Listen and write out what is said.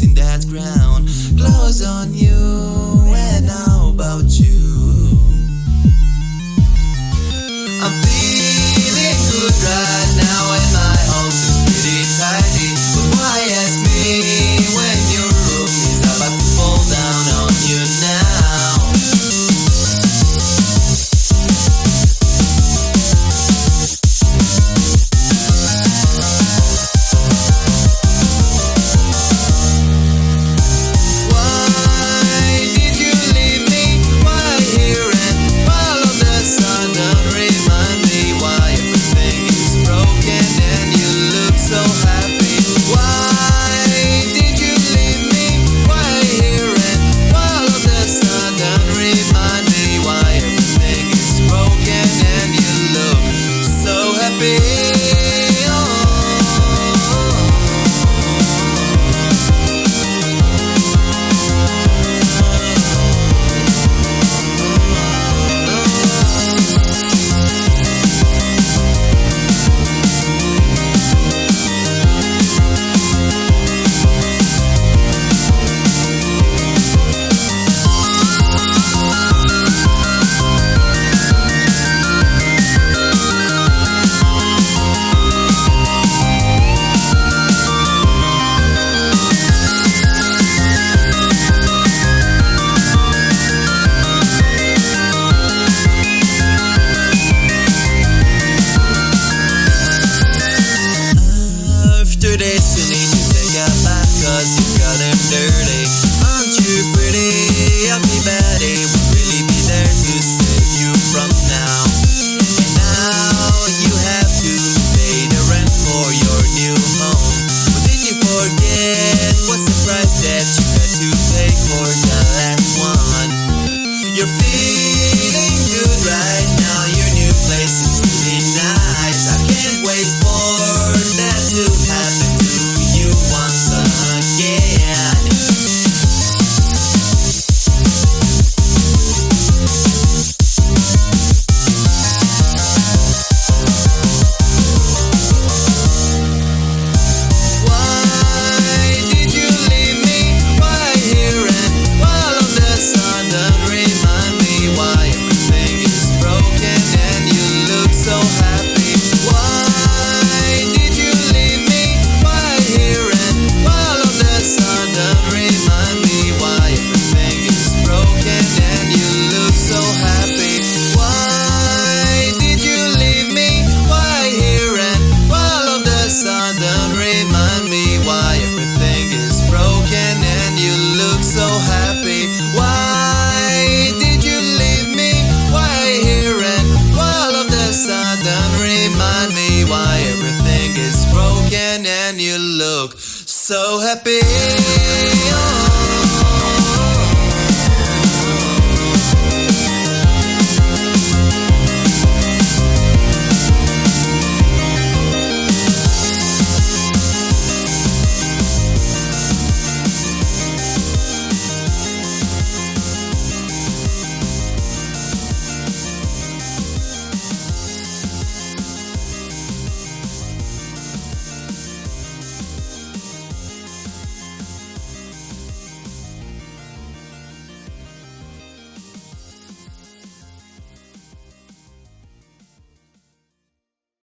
in that ground. Close on you, and how about you? I'm feeling good right now, and my house is pretty tidy. But why ask me when your room is about to fall down on you now? You need to take a bath cause you got him dirty. Aren't you pretty? Happy Betty would really be there to save you from now. And now you have to pay the rent for your new home. But did you forget what's the price that you got to pay for the last one? You're feeling good right now, your new place is really nice. I can't wait for that to happen to you once again. Why did you leave me? Why here and while on the sun? Don't remind me why everything is broken and you look so happy. Why did you leave me? Why here and while on the sun? Don't remind me why everything is broken and you look so happy. Why did you leave me? Why here and while on the sun? Don't remind me why everything is broken and you look so happy. Why did you leave me? Why here and while of the sun? Don't remind me why everything is broken and you look so happy. Oh.